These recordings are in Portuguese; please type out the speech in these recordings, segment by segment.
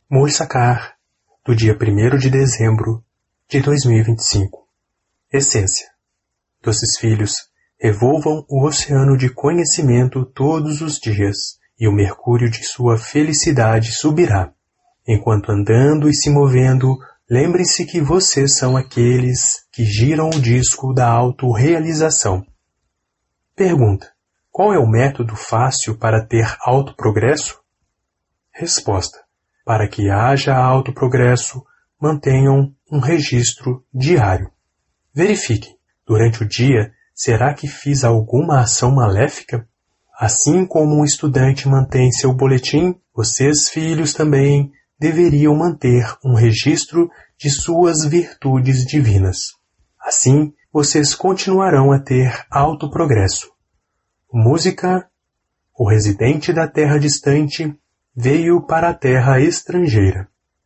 Mursakar, do dia 1º de dezembro de 2025. Essência. Doces filhos, revolvam o oceano de conhecimento todos os dias, e o mercúrio de sua felicidade subirá. Enquanto andando e se movendo, lembrem-se que vocês são aqueles que giram o disco da autorrealização. Pergunta: qual é o método fácil para ter autoprogresso? Resposta: para que haja autoprogresso, mantenham um registro diário. Verifiquem, durante o dia, será que fiz alguma ação maléfica? Assim como um estudante mantém seu boletim, vocês, filhos, também deveriam manter um registro de suas virtudes divinas. Assim, vocês continuarão a ter autoprogresso. Música: o residente da terra distante veio para a terra estrangeira.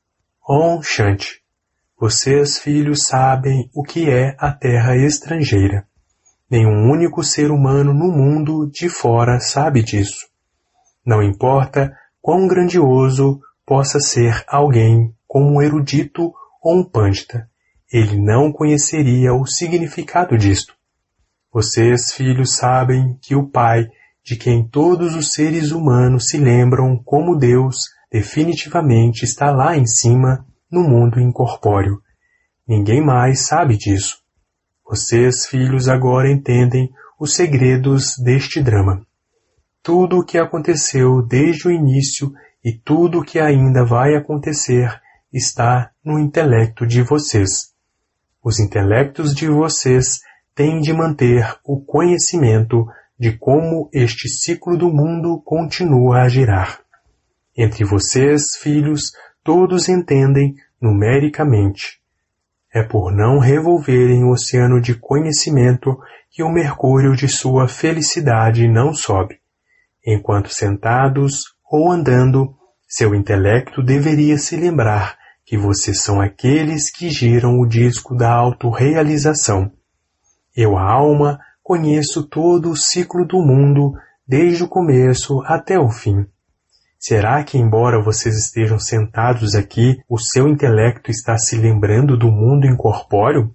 Om Shanti. Vocês, filhos, sabem o que é a terra estrangeira. Nenhum único ser humano no mundo de fora sabe disso. Não importa quão grandioso possa ser alguém como um erudito ou um pandita, ele não conheceria o significado disto. Vocês, filhos, sabem que o Pai, de quem todos os seres humanos se lembram como Deus, definitivamente está lá em cima, no mundo incorpóreo. Ninguém mais sabe disso. Vocês, filhos, agora entendem os segredos deste drama. Tudo o que aconteceu desde o início e tudo o que ainda vai acontecer está no intelecto de vocês. Os intelectos de vocês têm de manter o conhecimento de como este ciclo do mundo continua a girar. Entre vocês, filhos, todos entendem numericamente. É por não revolverem o oceano de conhecimento que o mercúrio de sua felicidade não sobe. Enquanto sentados ou andando, seu intelecto deveria se lembrar que vocês são aqueles que giram o disco da autorrealização. Eu, a alma, conheço todo o ciclo do mundo, desde o começo até o fim. Será que, embora vocês estejam sentados aqui, o seu intelecto está se lembrando do mundo incorpóreo?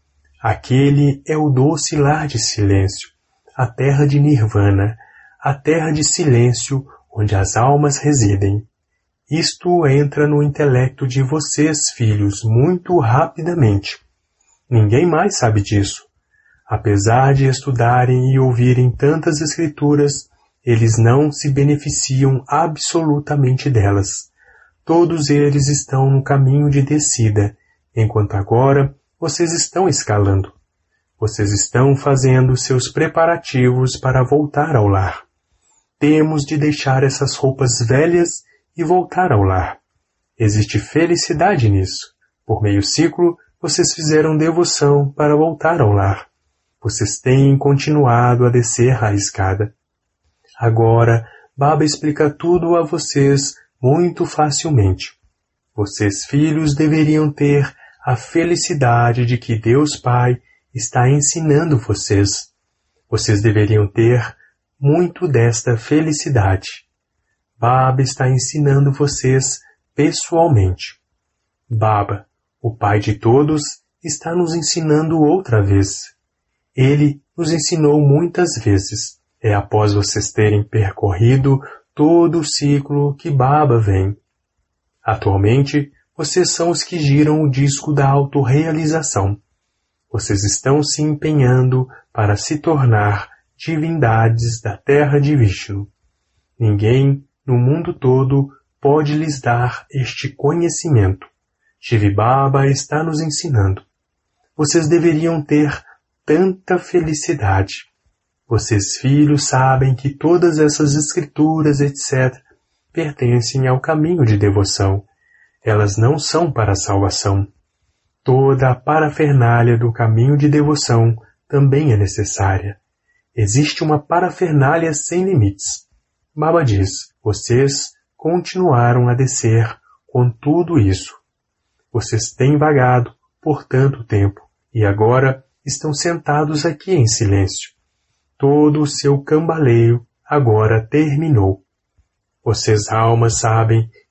Aquele é o doce lar de silêncio, a terra de Nirvana, a terra de silêncio onde as almas residem. Isto entra no intelecto de vocês, filhos, muito rapidamente. Ninguém mais sabe disso. Apesar de estudarem e ouvirem tantas escrituras, eles não se beneficiam absolutamente delas. Todos eles estão no caminho de descida, enquanto agora vocês estão escalando. Vocês estão fazendo seus preparativos para voltar ao lar. Temos de deixar essas roupas velhas e voltar ao lar. Existe felicidade nisso. Por meio ciclo, vocês fizeram devoção para voltar ao lar. Vocês têm continuado a descer a escada. Agora, Baba explica tudo a vocês muito facilmente. Vocês, filhos, deveriam ter a felicidade de que Deus Pai está ensinando vocês. Vocês deveriam ter muito desta felicidade. Baba está ensinando vocês pessoalmente. Baba, o Pai de todos, está nos ensinando outra vez. Ele nos ensinou muitas vezes. É após vocês terem percorrido todo o ciclo que Baba vem. Atualmente, vocês são os que giram o disco da autorrealização. Vocês estão se empenhando para se tornar divindades da terra de Vishnu. Ninguém no mundo todo pode lhes dar este conhecimento. Shiv Baba está nos ensinando. Vocês deveriam ter tanta felicidade. Vocês, filhos, sabem que todas essas escrituras, etc., pertencem ao caminho de devoção. Elas não são para a salvação. Toda a parafernália do caminho de devoção também é necessária. Existe uma parafernália sem limites. Baba diz, vocês continuaram a descer com tudo isso. Vocês têm vagado por tanto tempo e agora estão sentados aqui em silêncio. Todo o seu cambaleio agora terminou. Vocês, almas, sabem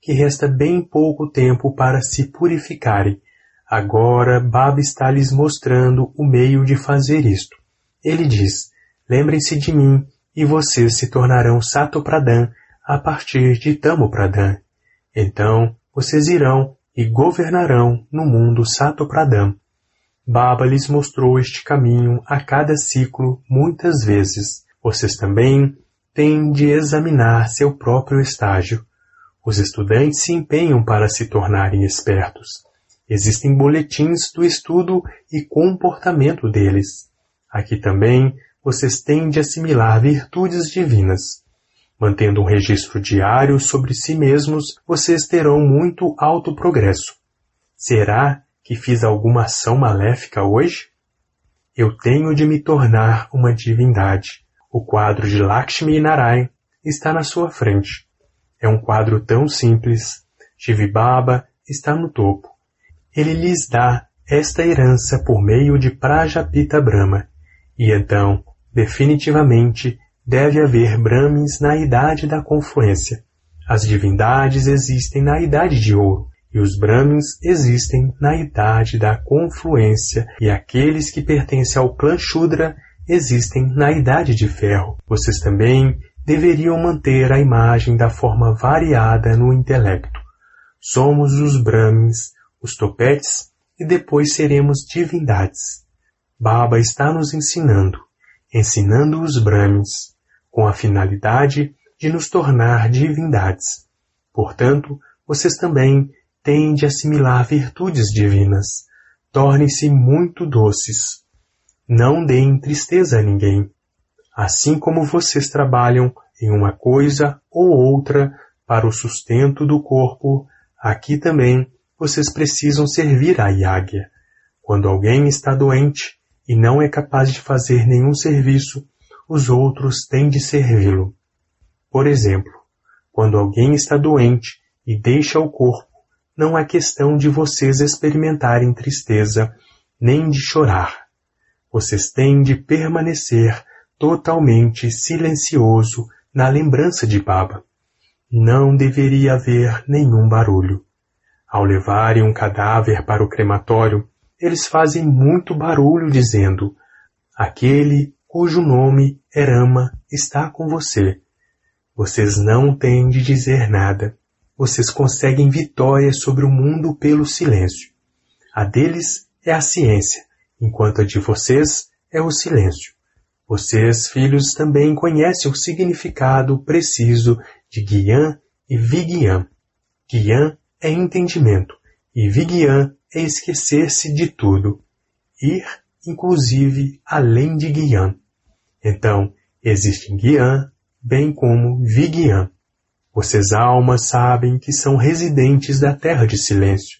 que resta bem pouco tempo para se purificarem. Agora Baba está lhes mostrando o meio de fazer isto. Ele diz: lembrem-se de mim e vocês se tornarão Satopradhan a partir de Tamopradhan. Então vocês irão e governarão no mundo Satopradhan. Baba lhes mostrou este caminho a cada ciclo muitas vezes. Vocês também têm de examinar seu próprio estágio. Os estudantes se empenham para se tornarem espertos. Existem boletins do estudo e comportamento deles. Aqui também vocês têm de assimilar virtudes divinas. Mantendo um registro diário sobre si mesmos, vocês terão muito alto progresso. Será que fiz alguma ação maléfica hoje? Eu tenho de me tornar uma divindade. O quadro de Lakshmi Narayan está na sua frente. É um quadro tão simples. Shiv Baba está no topo. Ele lhes dá esta herança por meio de Prajapita Brahma. E então, definitivamente, deve haver Brahmins na idade da confluência. As divindades existem na idade de ouro, e os Brahmins existem na idade da confluência, e aqueles que pertencem ao clã Shudra existem na idade de ferro. Vocês também deveriam manter a imagem da forma variada no intelecto. Somos os Brahmins, os topetes, e depois seremos divindades. Baba está nos ensinando os Brahmins, com a finalidade de nos tornar divindades. Portanto, vocês também têm de assimilar virtudes divinas. Tornem-se muito doces. Não deem tristeza a ninguém. Assim como vocês trabalham em uma coisa ou outra para o sustento do corpo, aqui também vocês precisam servir a Yagya. Quando alguém está doente e não é capaz de fazer nenhum serviço, os outros têm de servi-lo. Por exemplo, quando alguém está doente e deixa o corpo, não é questão de vocês experimentarem tristeza, nem de chorar. Vocês têm de permanecer totalmente silencioso na lembrança de Baba. Não deveria haver nenhum barulho. Ao levarem um cadáver para o crematório, eles fazem muito barulho dizendo: aquele cujo nome é Rama está com você. Vocês não têm de dizer nada. Vocês conseguem vitória sobre o mundo pelo silêncio. A deles é a ciência, enquanto a de vocês é o silêncio. Vocês, filhos, também conhecem o significado preciso de Gyan e Vigyan. Gyan é entendimento e Vigyan é esquecer-se de tudo, ir, inclusive, além de Gyan. Então, existe Gyan, bem como Vigyan. Vocês, almas, sabem que são residentes da terra de silêncio.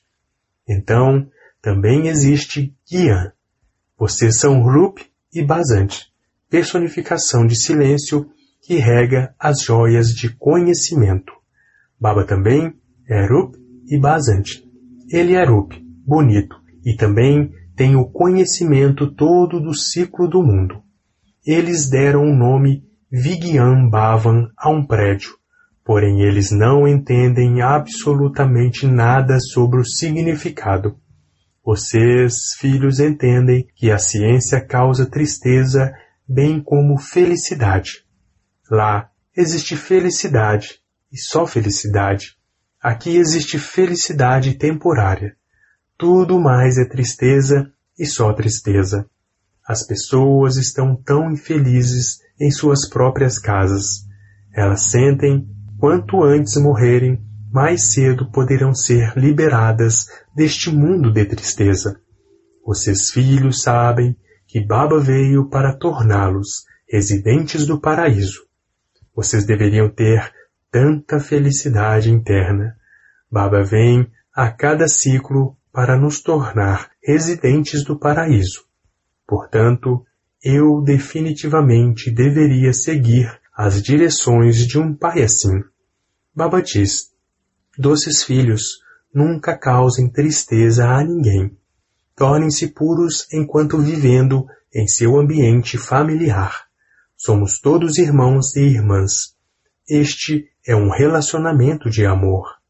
Então, também existe Gyan. Vocês são Rup e Basant, personificação de silêncio que rega as joias de conhecimento. Baba também é Rup e Basant. Ele é Rup, bonito, e também tem o conhecimento todo do ciclo do mundo. Eles deram o nome Vigyan Bhavan a um prédio, porém eles não entendem absolutamente nada sobre o significado. Vocês, filhos, entendem que a ciência causa tristeza, bem como felicidade. Lá existe felicidade, e só felicidade. Aqui existe felicidade temporária. Tudo mais é tristeza e só tristeza. As pessoas estão tão infelizes em suas próprias casas. Elas sentem, quanto antes morrerem, mais cedo poderão ser liberadas deste mundo de tristeza. Vocês, filhos, sabem que Baba veio para torná-los residentes do paraíso. Vocês deveriam ter tanta felicidade interna. Baba vem a cada ciclo para nos tornar residentes do paraíso. Portanto, eu definitivamente deveria seguir as direções de um pai assim. Baba diz: doces filhos, nunca causem tristeza a ninguém. Tornem-se puros enquanto vivendo em seu ambiente familiar. Somos todos irmãos e irmãs. Este é um relacionamento de amor.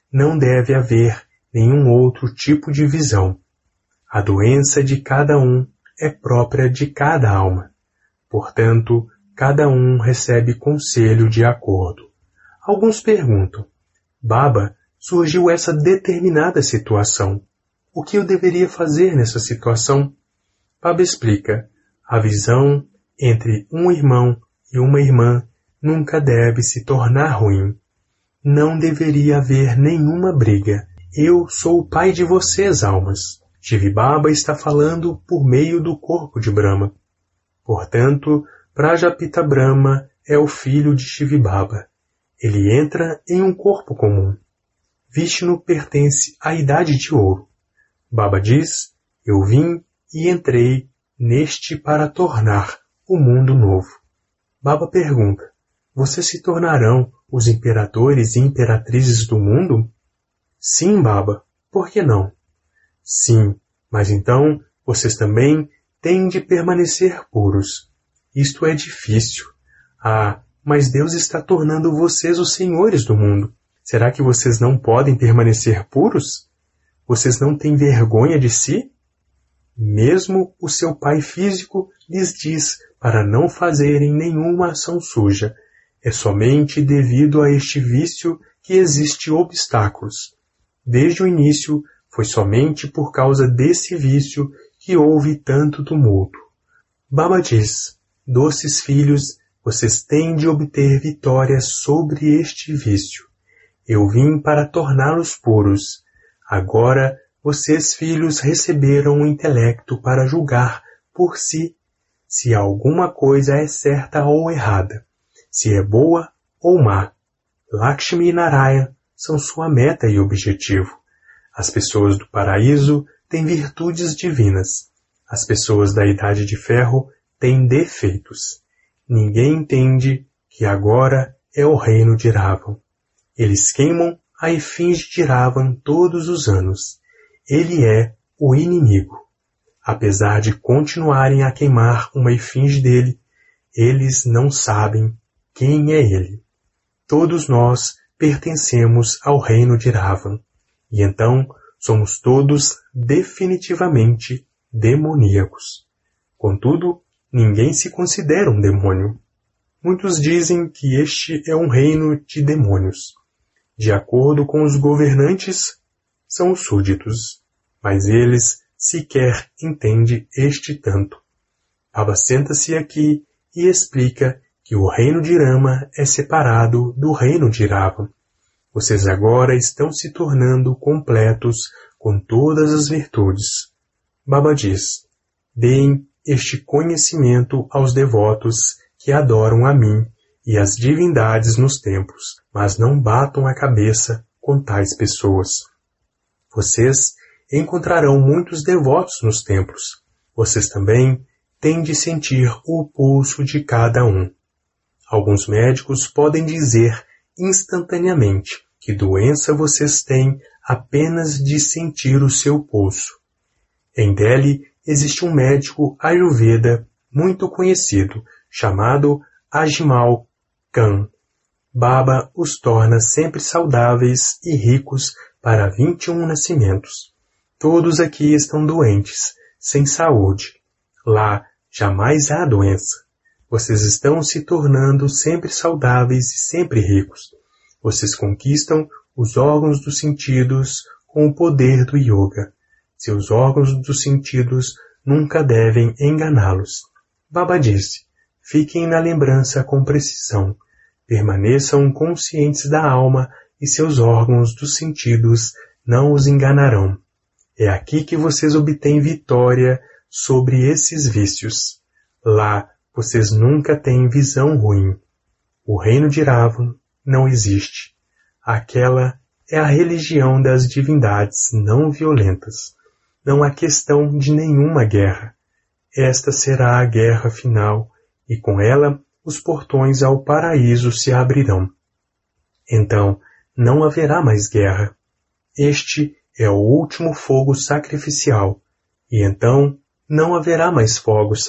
não deve haver nenhum outro tipo de visão. A doença de cada um é própria de cada alma. Portanto, cada um recebe conselho de acordo. Alguns perguntam: Baba, surgiu essa determinada situação. O que eu deveria fazer nessa situação? Baba explica: a visão entre um irmão e uma irmã nunca deve se tornar ruim. Não deveria haver nenhuma briga. Eu sou o pai de vocês, almas. Shiv Baba está falando por meio do corpo de Brahma. Portanto, Prajapita Brahma é o filho de Shiv Baba. Ele entra em um corpo comum. Vishnu pertence à idade de ouro. Baba diz: eu vim e entrei neste para tornar o mundo novo. Baba pergunta: vocês se tornarão os imperadores e imperatrizes do mundo? Sim, Baba. Por que não? Sim, mas então vocês também têm de permanecer puros. Isto é difícil. Ah, mas Deus está tornando vocês os senhores do mundo. Será que vocês não podem permanecer puros? Vocês não têm vergonha de si? Mesmo o seu pai físico lhes diz para não fazerem nenhuma ação suja. É somente devido a este vício que existem obstáculos. Desde o início, foi somente por causa desse vício que houve tanto tumulto. Baba diz: doces filhos, vocês têm de obter vitória sobre este vício. Eu vim para torná-los puros. Agora, vocês, filhos, receberam o intelecto para julgar por si se alguma coisa é certa ou errada, se é boa ou má. Lakshmi e Narayana são sua meta e objetivo. As pessoas do paraíso têm virtudes divinas. As pessoas da Idade de Ferro têm defeitos. Ninguém entende que agora é o reino de Ravan. Eles queimam a efígie de Ravan todos os anos. Ele é o inimigo. Apesar de continuarem a queimar uma efígie dele, eles não sabem quem é ele. Todos nós pertencemos ao reino de Ravan, e então somos todos definitivamente demoníacos. Contudo, ninguém se considera um demônio. Muitos dizem que este é um reino de demônios. De acordo com os governantes, são os súditos, mas eles sequer entendem este tanto. Baba senta-se aqui e explica que o reino de Rama é separado do reino de Ravan. Vocês agora estão se tornando completos com todas as virtudes. Baba diz: deem este conhecimento aos devotos que adoram a mim e as divindades nos templos, mas não batam a cabeça com tais pessoas. Vocês encontrarão muitos devotos nos templos. Vocês também têm de sentir o pulso de cada um. Alguns médicos podem dizer instantaneamente que doença vocês têm apenas de sentir o seu pulso. Em Delhi existe um médico Ayurveda muito conhecido, chamado Ajmal Khan. Baba os torna sempre saudáveis e ricos para 21 nascimentos. Todos aqui estão doentes, sem saúde. Lá jamais há doença. Vocês estão se tornando sempre saudáveis e sempre ricos. Vocês conquistam os órgãos dos sentidos com o poder do yoga. Seus órgãos dos sentidos nunca devem enganá-los. Baba disse: fiquem na lembrança com precisão. Permaneçam conscientes da alma e seus órgãos dos sentidos não os enganarão. É aqui que vocês obtêm vitória sobre esses vícios. Lá vocês nunca têm visão ruim. O reino de Ravan não existe. Aquela é a religião das divindades não violentas. Não há questão de nenhuma guerra. Esta será a guerra final, e com ela os portões ao paraíso se abrirão. Então não haverá mais guerra. Este é o último fogo sacrificial, e então não haverá mais fogos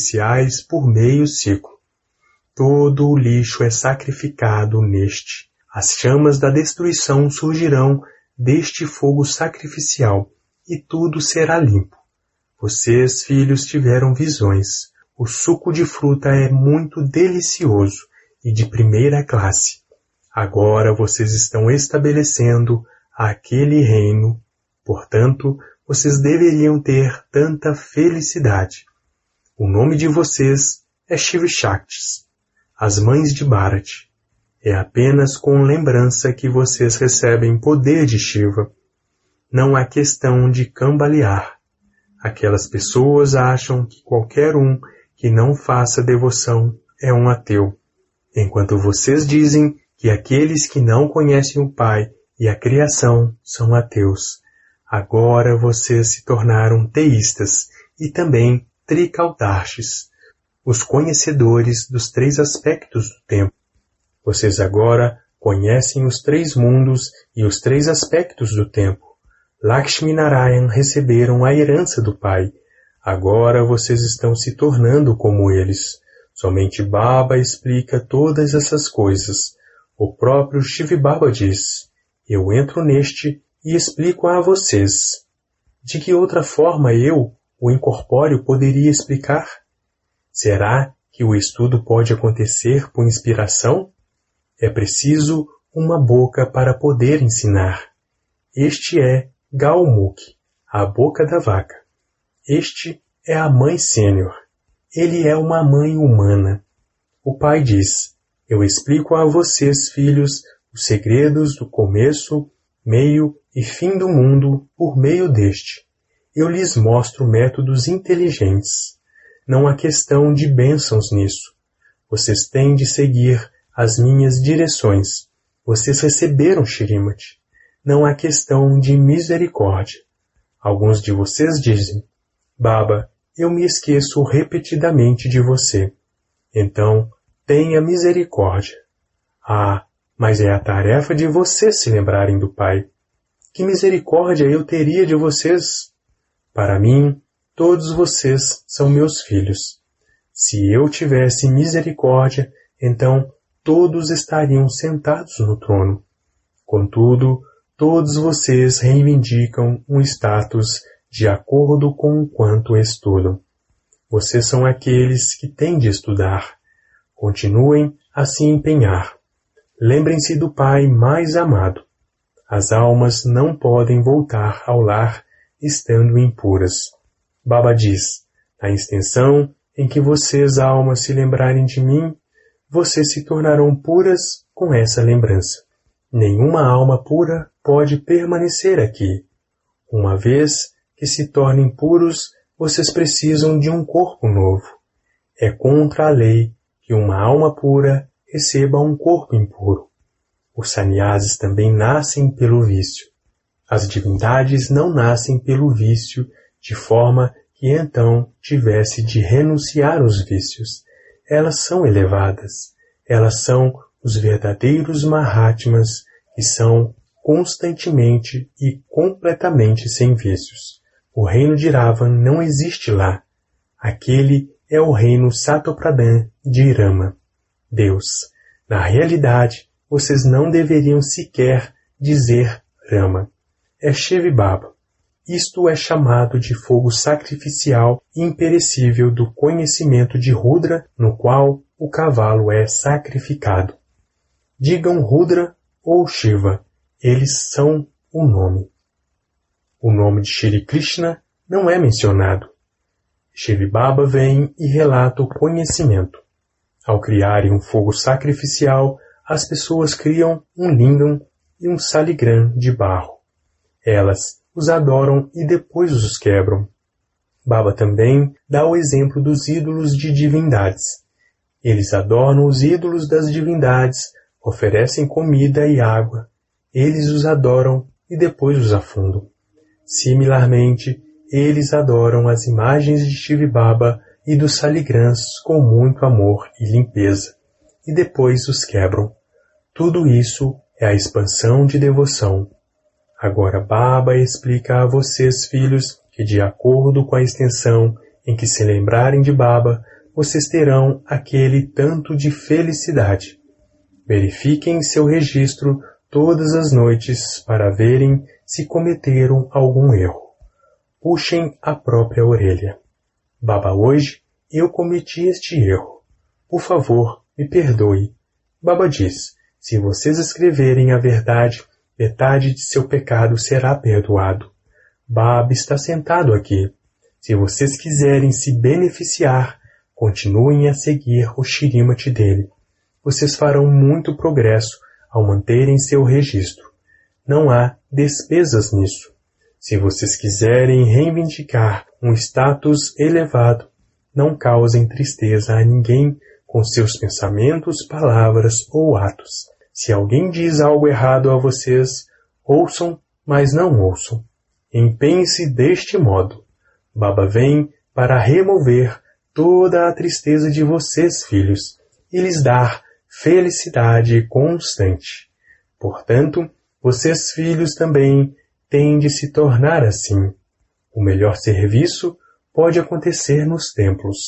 sacrificiais por meio ciclo. Todo o lixo é sacrificado neste. As chamas da destruição surgirão deste fogo sacrificial, e tudo será limpo. Vocês, filhos, tiveram visões. O suco de fruta é muito delicioso e de primeira classe. Agora vocês estão estabelecendo aquele reino. Portanto, vocês deveriam ter tanta felicidade. O nome de vocês é Shiv-Shaktis, as mães de Bharat. É apenas com lembrança que vocês recebem poder de Shiva. Não há questão de cambalear. Aquelas pessoas acham que qualquer um que não faça devoção é um ateu, enquanto vocês dizem que aqueles que não conhecem o Pai e a criação são ateus. Agora vocês se tornaram teístas e também trikautarshis, os conhecedores dos 3 aspectos do tempo. Vocês agora conhecem os 3 mundos e os 3 aspectos do tempo. Lakshmi Narayan receberam a herança do Pai. Agora vocês estão se tornando como eles. Somente Baba explica todas essas coisas. O próprio Shiv Baba diz: eu entro neste e explico a vocês. De que outra forma eu, o incorpóreo, poderia explicar? Será que o estudo pode acontecer por inspiração? É preciso uma boca para poder ensinar. Este é Galmukh, a boca da vaca. Este é a mãe sênior. Ele é uma mãe humana. O pai diz: eu explico a vocês, filhos, os segredos do começo, meio e fim do mundo por meio deste. Eu lhes mostro métodos inteligentes. Não há questão de bênçãos nisso. Vocês têm de seguir as minhas direções. Vocês receberam Shrimati. Não há questão de misericórdia. Alguns de vocês dizem: Baba, eu me esqueço repetidamente de você. Então, tenha misericórdia. Ah, mas é a tarefa de vocês se lembrarem do Pai. Que misericórdia eu teria de vocês? Para mim, todos vocês são meus filhos. Se eu tivesse misericórdia, então todos estariam sentados no trono. Contudo, todos vocês reivindicam um status de acordo com o quanto estudam. Vocês são aqueles que têm de estudar. Continuem a se empenhar. Lembrem-se do Pai mais amado. As almas não podem voltar ao lar estando impuras. Baba diz: na extensão em que vocês, almas, se lembrarem de mim, vocês se tornarão puras com essa lembrança. Nenhuma alma pura pode permanecer aqui. Uma vez que se tornem puros, vocês precisam de um corpo novo. É contra a lei que uma alma pura receba um corpo impuro. Os sannyasis também nascem pelo vício. As divindades não nascem pelo vício, de forma que então tivesse de renunciar aos vícios. Elas são elevadas. Elas são os verdadeiros Mahatmas, que são constantemente e completamente sem vícios. O reino de Ravan não existe lá. Aquele é o reino Satopradhan de Rama. Deus. Na realidade, vocês não deveriam sequer dizer Rama. É Shiv Baba. Isto é chamado de fogo sacrificial imperecível do conhecimento de Rudra, no qual o cavalo é sacrificado. Digam Rudra ou Shiva, eles são o nome. O nome de Shri Krishna não é mencionado. Shiv Baba vem e relata o conhecimento. Ao criarem um fogo sacrificial, as pessoas criam um lingam e um saligram de barro. Elas os adoram e depois os quebram. Baba também dá o exemplo dos ídolos de divindades. Eles adornam os ídolos das divindades, oferecem comida e água. Eles os adoram e depois os afundam. Similarmente, eles adoram as imagens de Shiv Baba e dos saligrãs com muito amor e limpeza, e depois os quebram. Tudo isso é a expansão de devoção. Agora Baba explica a vocês, filhos, que de acordo com a extensão em que se lembrarem de Baba, vocês terão aquele tanto de felicidade. Verifiquem seu registro todas as noites para verem se cometeram algum erro. Puxem a própria orelha. Baba, hoje eu cometi este erro. Por favor, me perdoe. Baba diz, se vocês escreverem a verdade, metade de seu pecado será perdoado. Baba está sentado aqui. Se vocês quiserem se beneficiar, continuem a seguir o Shrimati dele. Vocês farão muito progresso ao manterem seu registro. Não há despesas nisso. Se vocês quiserem reivindicar um status elevado, não causem tristeza a ninguém com seus pensamentos, palavras ou atos. Se alguém diz algo errado a vocês, ouçam, mas não ouçam. Empenhe-se deste modo. Baba vem para remover toda a tristeza de vocês, filhos, e lhes dar felicidade constante. Portanto, vocês, filhos, também têm de se tornar assim. O melhor serviço pode acontecer nos templos.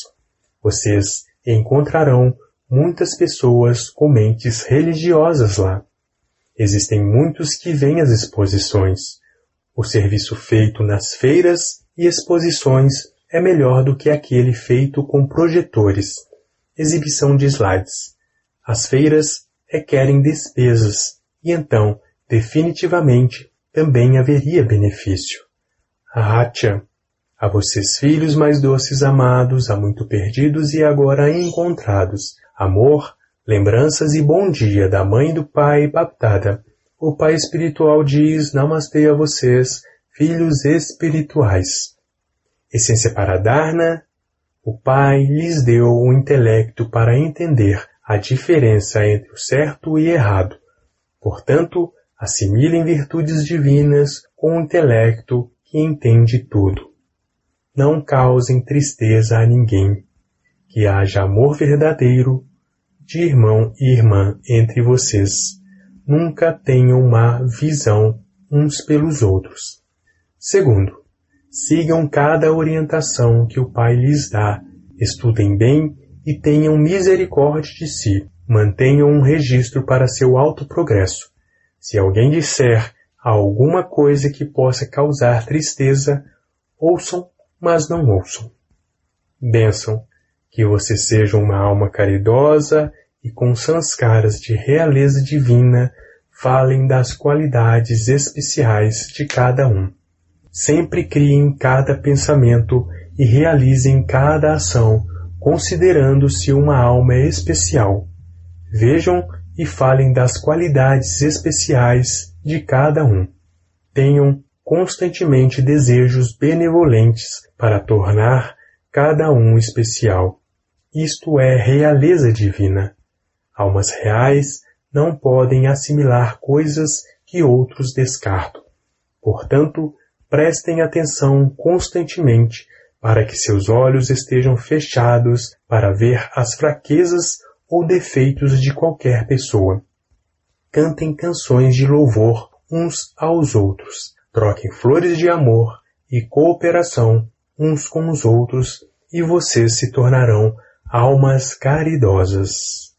Vocês encontrarão muitas pessoas com mentes religiosas lá. Existem muitos que vêm às exposições. O serviço feito nas feiras e exposições é melhor do que aquele feito com projetores, exibição de slides. As feiras requerem despesas, e então, definitivamente, também haveria benefício. Ahatya, a vocês filhos mais doces amados, há muito perdidos e agora encontrados, amor, lembranças e bom dia da mãe e do pai Bapdada. O pai espiritual diz Namastê a vocês, filhos espirituais. Essência para Dharna, o pai lhes deu o intelecto para entender a diferença entre o certo e errado. Portanto, assimilem virtudes divinas com o intelecto que entende tudo. Não causem tristeza a ninguém. Que haja amor verdadeiro de irmão e irmã entre vocês. Nunca tenham má visão uns pelos outros. Segundo, sigam cada orientação que o Pai lhes dá, estudem bem e tenham misericórdia de si. Mantenham um registro para seu alto progresso. Se alguém disser alguma coisa que possa causar tristeza, ouçam, mas não ouçam. Bênção, que você seja uma alma caridosa e com sanskaras de realeza divina, falem das qualidades especiais de cada um. Sempre criem cada pensamento e realizem cada ação, considerando-se uma alma especial. Vejam e falem das qualidades especiais de cada um. Tenham constantemente desejos benevolentes para tornar cada um especial. Isto é realeza divina. Almas reais não podem assimilar coisas que outros descartam. Portanto, prestem atenção constantemente para que seus olhos estejam fechados para ver as fraquezas ou defeitos de qualquer pessoa. Cantem canções de louvor uns aos outros. Troquem flores de amor e cooperação uns com os outros e vocês se tornarão almas caridosas.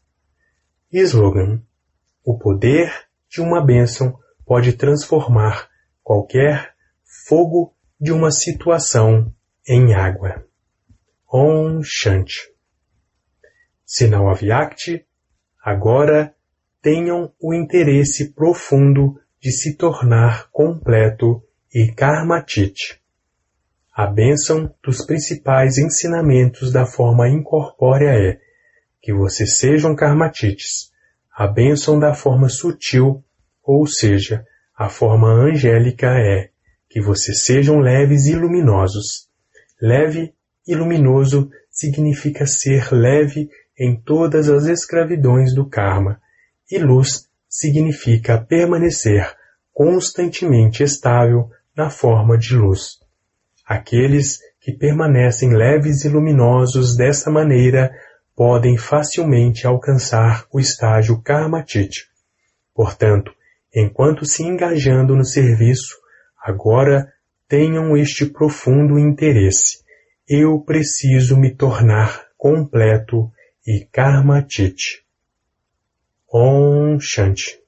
Slogan: o poder de uma bênção pode transformar qualquer fogo de uma situação em água. Om Shanti. Sinal Avyakti, agora tenham o interesse profundo de se tornar completo e Karmatite. A bênção dos principais ensinamentos da forma incorpórea é que vocês sejam Karmatites. A bênção da forma sutil, ou seja, a forma angélica é que vocês sejam leves e luminosos. Leve e luminoso significa ser leve em todas as escravidões do karma, e luz significa permanecer constantemente estável na forma de luz. Aqueles que permanecem leves e luminosos dessa maneira podem facilmente alcançar o estágio Karmatite. Portanto, enquanto se engajando no serviço, agora tenham este profundo interesse. Eu preciso me tornar completo e Karmatite. Om Shanti.